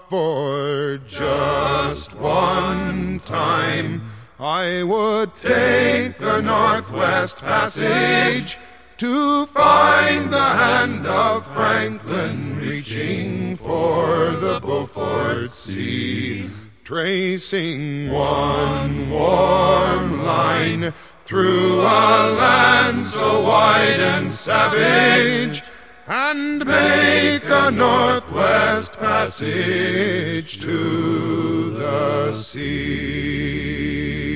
for just one time I would take the Northwest Passage to find the hand of Franklin reaching for the Beaufort Sea, tracing one warm line through a land so wide and savage, and make a Northwest Passage to the sea.